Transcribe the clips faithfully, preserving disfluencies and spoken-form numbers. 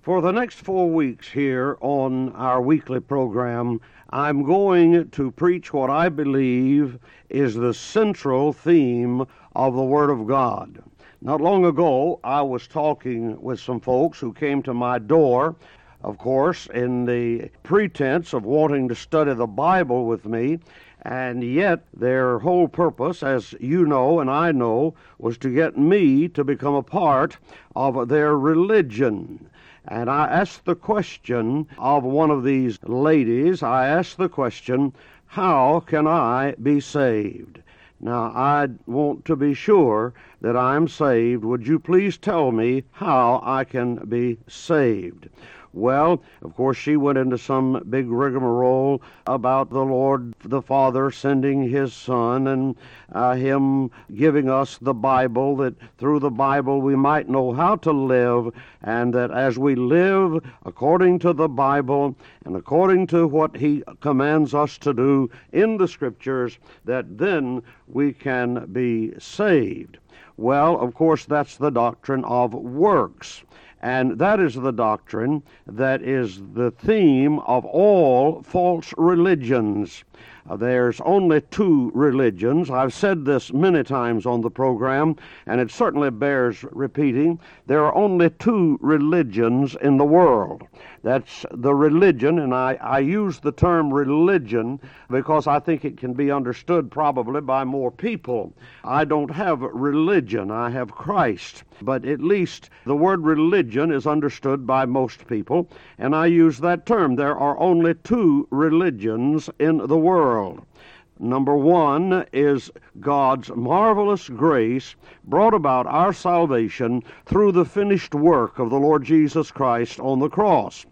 For the next four weeks here on our weekly program, I'm going to preach what I believe is the central theme of the Word of God. Not long ago, I was talking with some folks who came to my door, of course, in the pretense of wanting to study the Bible with me, and yet their whole purpose, as you know and I know, was to get me to become a part of their religion. And I asked the question of one of these ladies, I asked the question, how can I be saved? Now, I want to be sure that I'm saved. Would you please tell me how I can be saved? Well, of course, she went into some big rigmarole about the Lord the Father sending His Son and uh, Him giving us the Bible, that through the Bible we might know how to live, and that as we live according to the Bible and according to what He commands us to do in the Scriptures, that then we can be saved. Well, of course, that's the doctrine of works. And that is the doctrine that is the theme of all false religions. Uh, there's only two religions. I've said this many times on the program, and it certainly bears repeating. There are only two religions in the world. That's the religion, and I, I use the term religion because I think it can be understood probably by more people. I don't have religion, I have Christ. But at least the word religion is understood by most people, and I use that term. There are only two religions in the world. Number one is God's marvelous grace brought about our salvation through the finished work of the Lord Jesus Christ on the cross.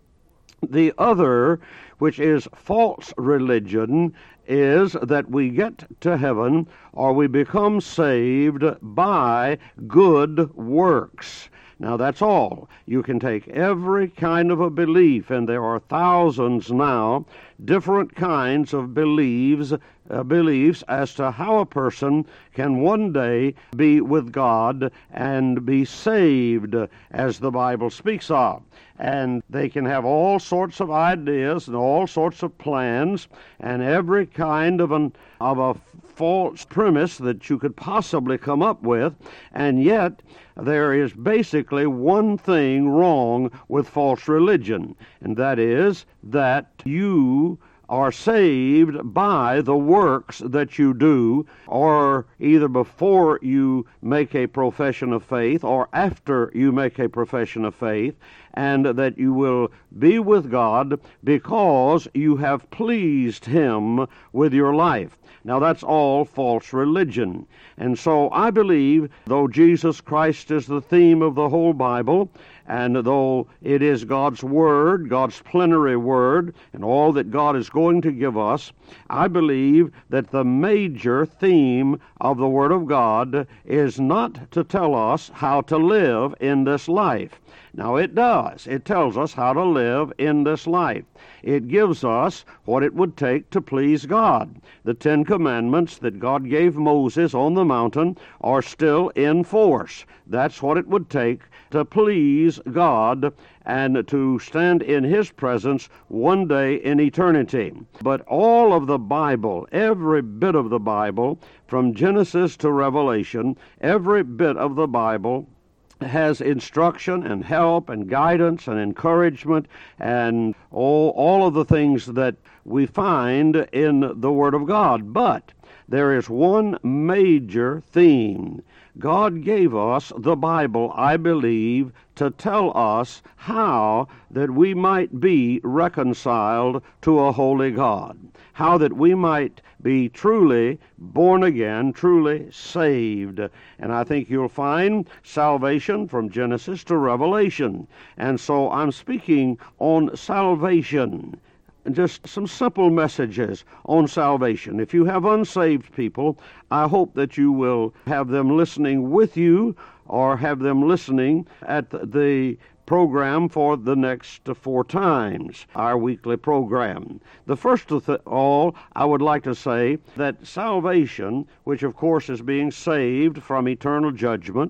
The other, which is false religion, is that we get to heaven or we become saved by good works. Now, that's all. You can take every kind of a belief, and there are thousands now, different kinds of beliefs, uh, beliefs as to how a person can one day be with God and be saved, as the Bible speaks of. And they can have all sorts of ideas and all sorts of plans and every kind of an of a false premise that you could possibly come up with, and yet there is basically one thing wrong with false religion, and that is that you are saved by the works that you do, or either before you make a profession of faith or after you make a profession of faith, and that you will be with God because you have pleased Him with your life. Now, that's all false religion. And so I believe, though Jesus Christ is the theme of the whole Bible, and though it is God's Word, God's plenary Word, and all that God is going to give us, I believe that the major theme of the Word of God is not to tell us how to live in this life. Now, it does. It tells us how to live in this life. It gives us what it would take to please God. The Ten Commandments that God gave Moses on the mountain are still in force. That's what it would take to please God and to stand in His presence one day in eternity. But all of the Bible, every bit of the Bible, from Genesis to Revelation, every bit of the Bible has instruction and help and guidance and encouragement and all, all of the things that we find in the Word of God. But there is one major theme. God gave us the Bible, I believe, to tell us how that we might be reconciled to a holy God, how that we might be truly born again, truly saved. And I think you'll find salvation from Genesis to Revelation. And so I'm speaking on salvation. Just some simple messages on salvation. If you have unsaved people, I hope that you will have them listening with you or have them listening at the program for the next four times, our weekly program. The first of all, I would like to say that salvation, which of course is being saved from eternal judgment,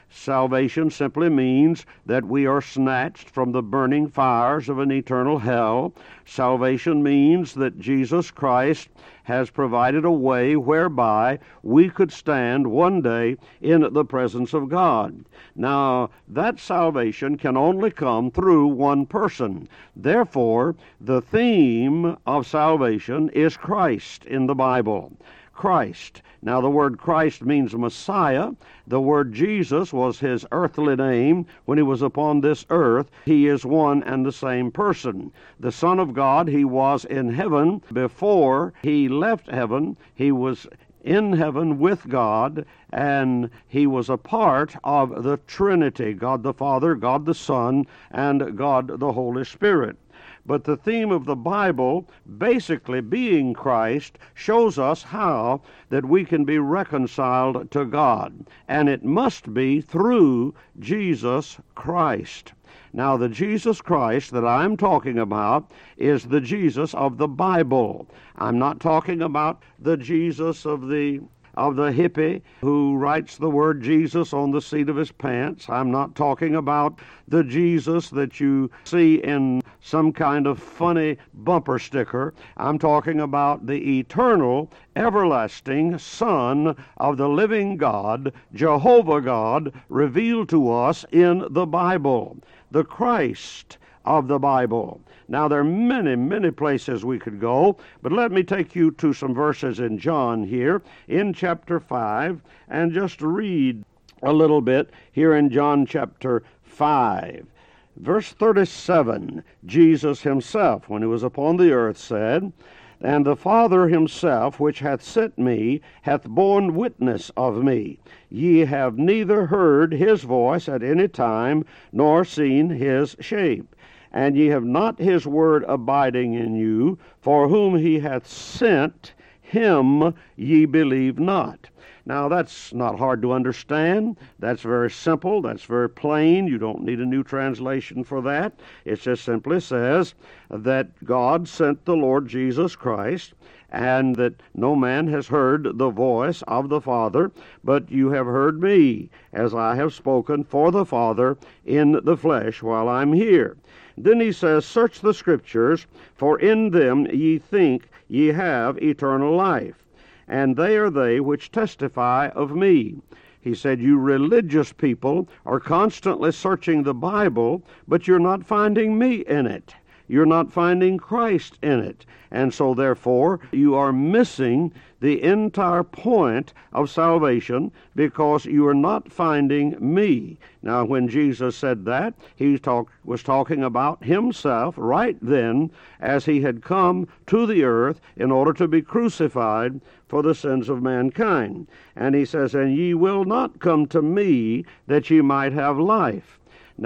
Salvation simply means that we are snatched from the burning fires of an eternal hell. Salvation means that Jesus Christ has provided a way whereby we could stand one day in the presence of God. Now, that salvation can only come through one person. Therefore, the theme of salvation is Christ in the Bible. Christ. Now, the word Christ means Messiah. The word Jesus was his earthly name when he was upon this earth. He is one and the same person. The Son of God, he was in heaven before he left heaven. He was in heaven with God, and he was a part of the Trinity, God the Father, God the Son, and God the Holy Spirit. But the theme of the Bible, basically being Christ, shows us how that we can be reconciled to God. And it must be through Jesus Christ. Now, the Jesus Christ that I'm talking about is the Jesus of the Bible. I'm not talking about the Jesus of the of the hippie who writes the word Jesus on the seat of his pants. I'm not talking about the Jesus that you see in some kind of funny bumper sticker. I'm talking about the eternal, everlasting Son of the living God, Jehovah God, revealed to us in the Bible, the Christ of the Bible. Now, there are many, many places we could go, but let me take you to some verses in John here, in chapter five, and just read a little bit here in John chapter five. Verse thirty-seven, Jesus himself, when he was upon the earth, said, "And the Father himself, which hath sent me, hath borne witness of me. Ye have neither heard his voice at any time, nor seen his shape. And ye have not his word abiding in you, for whom he hath sent, him ye believe not." Now, that's not hard to understand. That's very simple. That's very plain. You don't need a new translation for that. It just simply says that God sent the Lord Jesus Christ, and that no man has heard the voice of the Father, but you have heard me, as I have spoken for the Father in the flesh while I'm here. Then he says, "Search the Scriptures, for in them ye think ye have eternal life, and they are they which testify of me." He said, you religious people are constantly searching the Bible, but you're not finding me in it. You're not finding Christ in it. And so, therefore, you are missing the entire point of salvation because you are not finding me. Now, when Jesus said that, he talk, was talking about himself right then as he had come to the earth in order to be crucified for the sins of mankind. And he says, "And ye will not come to me that ye might have life."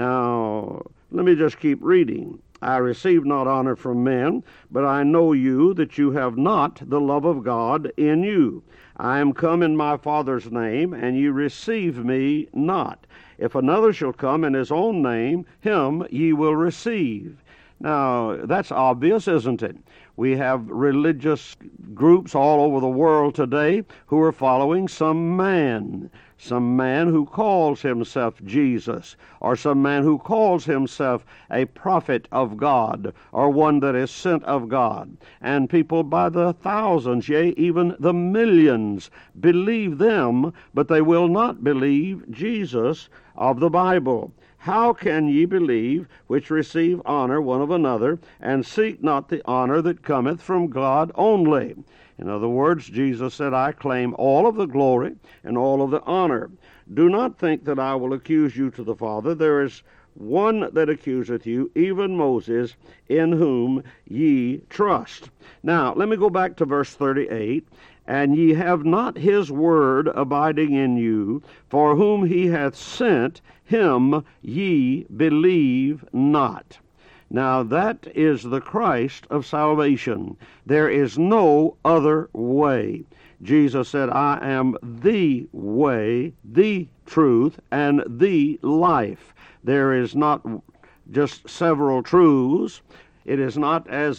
Now, let me just keep reading. "I receive not honor from men, but I know you, that you have not the love of God in you. I am come in my Father's name, and ye receive me not. If another shall come in his own name, him ye will receive." Now, that's obvious, isn't it? We have religious groups all over the world today who are following some man, some man who calls himself Jesus, or some man who calls himself a prophet of God, or one that is sent of God. And people by the thousands, yea, even the millions, believe them, but they will not believe Jesus of the Bible. "How can ye believe which receive honor one of another, and seek not the honor that cometh from God only?" In other words, Jesus said, "I claim all of the glory and all of the honor. Do not think that I will accuse you to the Father. There is one that accuseth you, even Moses, in whom ye trust." Now, let me go back to verse thirty-eight. "And ye have not his word abiding in you, for whom he hath sent, him ye believe not." Now, that is the Christ of salvation. There is no other way. Jesus said, "I am the way, the truth, and the life." There is not just several truths. It is not as if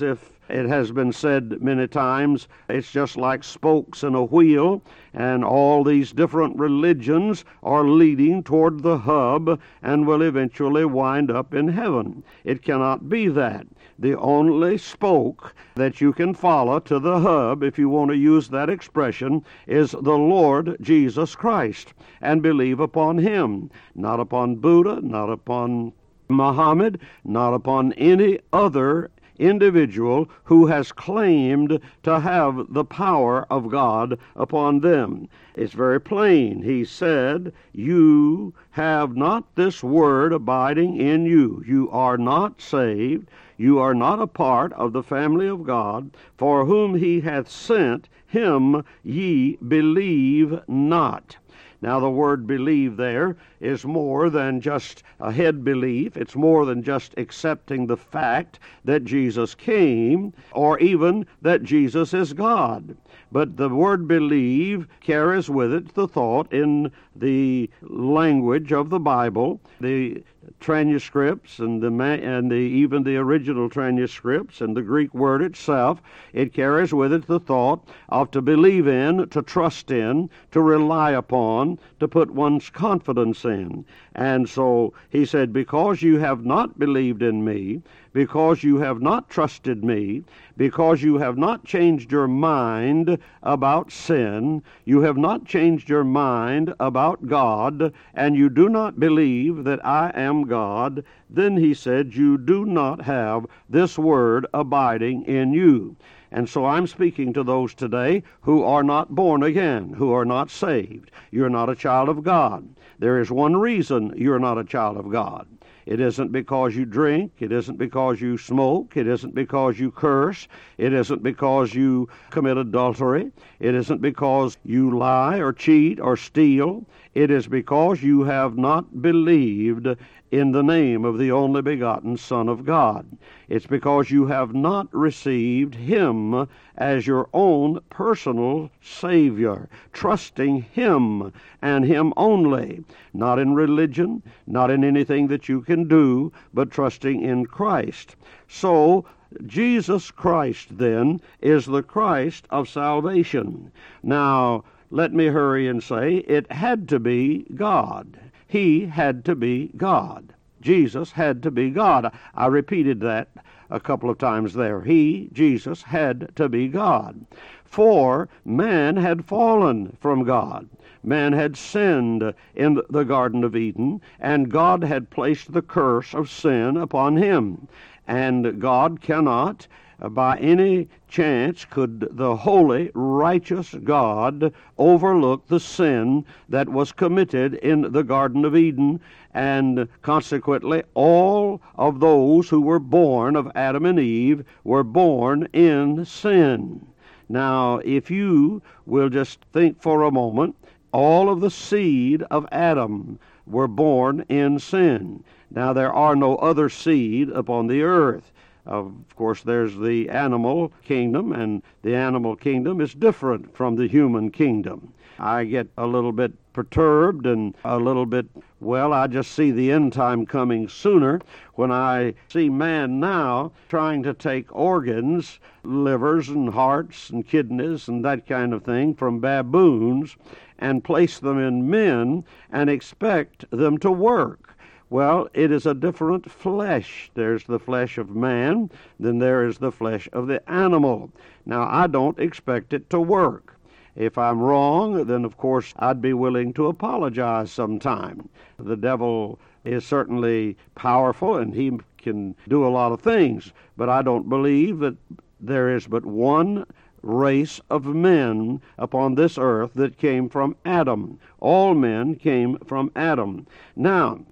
It has been said many times, it's just like spokes in a wheel, and all these different religions are leading toward the hub and will eventually wind up in heaven. It cannot be that. The only spoke that you can follow to the hub, if you want to use that expression, is the Lord Jesus Christ, and believe upon Him, not upon Buddha, not upon Muhammad, not upon any other individual who has claimed to have the power of God upon them. It's very plain. He said, you have not this word abiding in you. You are not saved. You are not a part of the family of God. For whom He hath sent, Him ye believe not. Now, the word believe there is more than just a head belief. It's more than just accepting the fact that Jesus came, or even that Jesus is God. But the word believe carries with it the thought in the language of the Bible, the transcripts and the and the even the original transcripts and the Greek word itself. It carries with it the thought of to believe in, to trust in, to rely upon, to put one's confidence in. And so he said, because you have not believed in me, because you have not trusted me, because you have not changed your mind about sin, you have not changed your mind about God, and you do not believe that I am God, then he said, you do not have this word abiding in you. And so I'm speaking to those today who are not born again, who are not saved. You're not a child of God. There is one reason you're not a child of God. It isn't because you drink. It isn't because you smoke. It isn't because you curse. It isn't because you commit adultery. It isn't because you lie or cheat or steal. It is because you have not believed in the name of the only begotten Son of God. It's because you have not received Him as your own personal Savior, trusting Him and Him only, not in religion, not in anything that you can do, but trusting in Christ. So, Jesus Christ, then, is the Christ of salvation. Now, let me hurry and say, it had to be God. He had to be God. Jesus had to be God. I repeated that a couple of times there. He, Jesus, had to be God. For man had fallen from God. Man had sinned in the Garden of Eden, and God had placed the curse of sin upon him. And God cannot, by any chance, could the holy, righteous God overlook the sin that was committed in the Garden of Eden, and consequently all of those who were born of Adam and Eve were born in sin. Now, if you will just think for a moment, all of the seed of Adam were born in sin. Now, there are no other seed upon the earth. Of course, there's the animal kingdom, and the animal kingdom is different from the human kingdom. I get a little bit perturbed and a little bit, well, I just see the end time coming sooner when I see man now trying to take organs, livers and hearts and kidneys and that kind of thing from baboons and place them in men and expect them to work. Well, it is a different flesh. There's the flesh of man, then there is the flesh of the animal. Now, I don't expect it to work. If I'm wrong, then of course I'd be willing to apologize sometime. The devil is certainly powerful and he can do a lot of things, but I don't believe that there is but one race of men upon this earth that came from Adam. All men came from Adam. Now,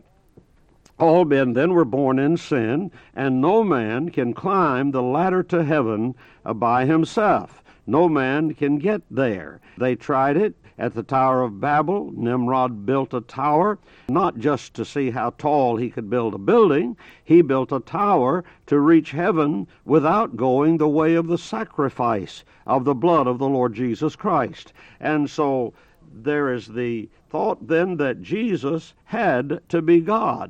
all men then were born in sin, and no man can climb the ladder to heaven uh, by himself. No man can get there. They tried it at the Tower of Babel. Nimrod built a tower, not just to see how tall he could build a building. He built a tower to reach heaven without going the way of the sacrifice of the blood of the Lord Jesus Christ. And so there is the thought then that Jesus had to be God.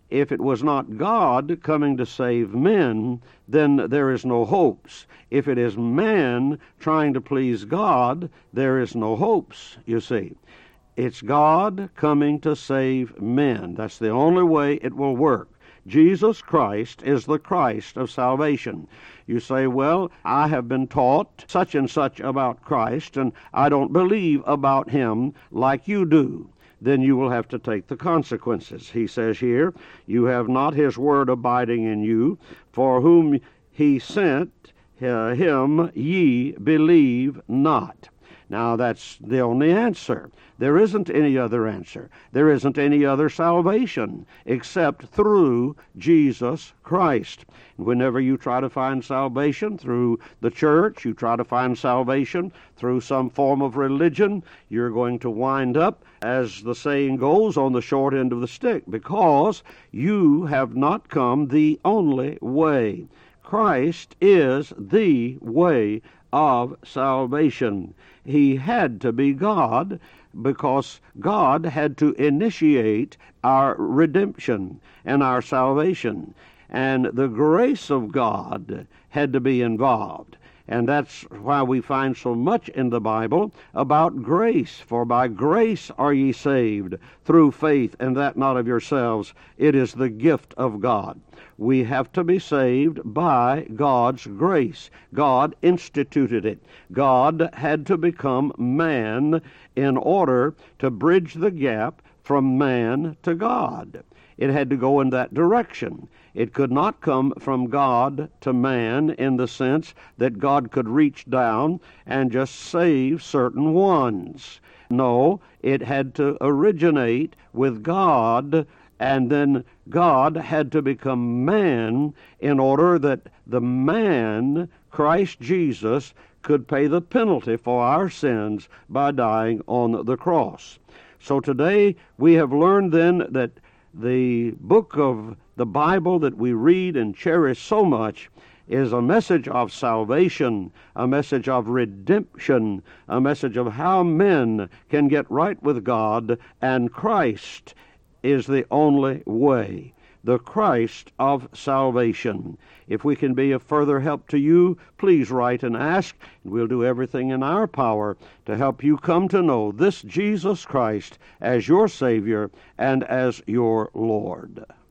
If it was not God coming to save men, then there is no hopes. If it is man trying to please God, there is no hopes, you see. It's God coming to save men. That's the only way it will work. Jesus Christ is the Christ of salvation. You say, well, I have been taught such and such about Christ, and I don't believe about him like you do. Then you will have to take the consequences. He says here, you have not his word abiding in you, for whom he sent, uh, him ye believe not. Now, that's the only answer. There isn't any other answer. There isn't any other salvation except through Jesus Christ. And whenever you try to find salvation through the church, you try to find salvation through some form of religion, you're going to wind up, as the saying goes, on the short end of the stick, because you have not come the only way. Christ is the way of salvation. He had to be God because God had to initiate our redemption and our salvation. And the grace of God had to be involved. And that's why we find so much in the Bible about grace. For by grace are ye saved, through faith, and that not of yourselves. It is the gift of God. We have to be saved by God's grace. God instituted it. God had to become man in order to bridge the gap from man to God. It had to go in that direction. It could not come from God to man in the sense that God could reach down and just save certain ones. No, it had to originate with God, and then God had to become man in order that the man, Christ Jesus, could pay the penalty for our sins by dying on the cross. So today we have learned then that the book of the Bible that we read and cherish so much is a message of salvation, a message of redemption, a message of how men can get right with God, and Christ is the only way, the Christ of salvation. If we can be of further help to you, please write and ask, and we'll do everything in our power to help you come to know this Jesus Christ as your Savior and as your Lord.